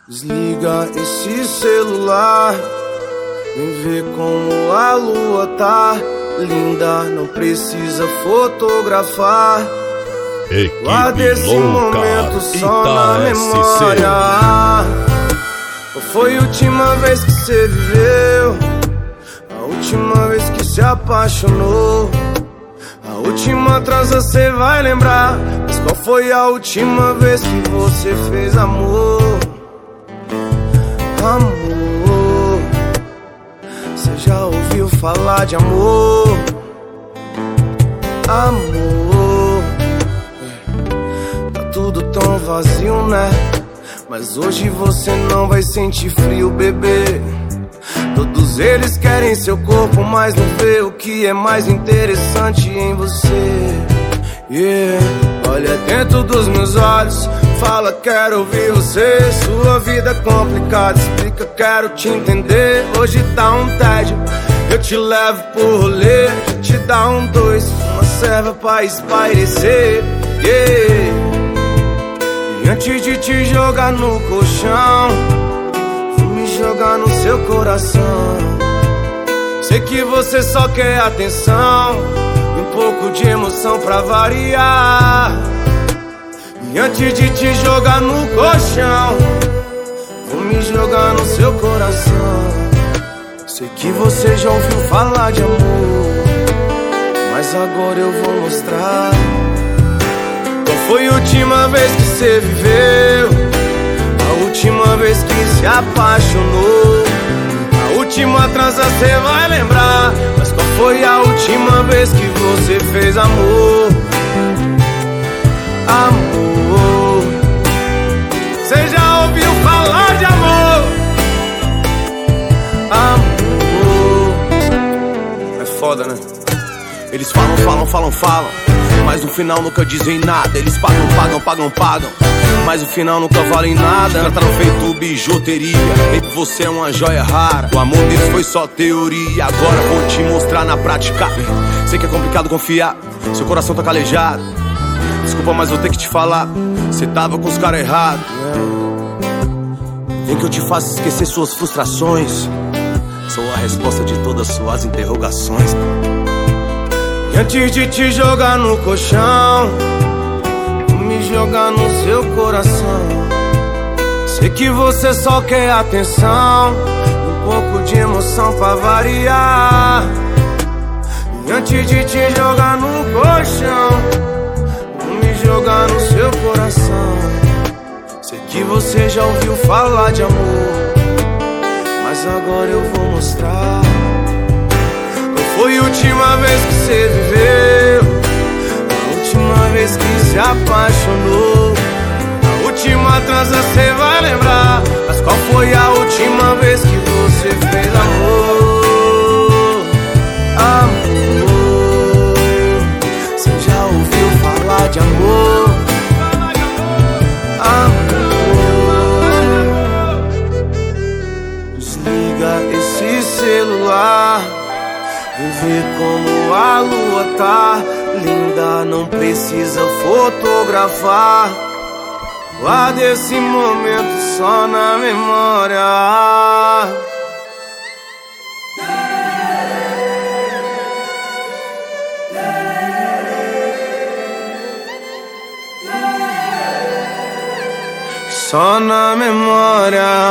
Desliga esse celular, vem ver como a lua tá linda, não precisa fotografar. Guarda esse momento só na memória. Qual foi a última vez que você viveu? A última vez que se apaixonou? A última transa cê vai lembrar, mas qual foi a última vez que você fez amor? Amor, cê já ouviu falar de amor? Amor, tá tudo tão vazio, né? Mas hoje você não vai sentir frio, bebê. Todos eles querem seu corpo, mas não vê o que é mais interessante em você. Yeah. Olha dentro dos meus olhos, fala quero ouvir você. Sua vida é complicada, explica, quero te entender. Hoje tá um tédio, eu te levo por rolê. Te dá um dois, uma serva pra espairecer. Yeah. E antes de te jogar no colchão, jogar no seu coração. Sei que você só quer atenção e um pouco de emoção pra variar. E antes de te jogar no colchão, vou me jogar no seu coração. Sei que você já ouviu falar de amor, mas agora eu vou mostrar. Qual foi a última vez que você viveu? A última vez que se apaixonou? A última transa cê vai lembrar, mas qual foi a última vez que você fez amor? Amor, cê já ouviu falar de amor? Amor, é foda, né? Eles falam, mas no final nunca dizem nada. Eles pagam, mas no final nunca valem nada. Trataram feito bijuteria, entre você é uma joia rara. O amor deles foi só teoria, agora vou te mostrar na prática. Sei que é complicado confiar, seu coração tá calejado. Desculpa, mas vou ter que te falar, você tava com os caras errados. Vem que eu te faço esquecer suas frustrações. Sou a resposta de todas suas interrogações. E antes de te jogar no colchão, me jogar no seu coração. Sei que você só quer atenção, um pouco de emoção pra variar. E antes de te jogar no colchão, me jogar no seu coração. Sei que você já ouviu falar de amor, mas agora eu vou mostrar. Foi a última vez que você viveu? A última vez que se apaixonou? A última transa cê vai lembrar, mas qual foi a última vez que você fez amor? Amor, cê já ouviu falar de amor? Amor, desliga esse celular, vem ver como a lua tá linda, não precisa fotografar. Guarda esse momento só na memória. Só na memória.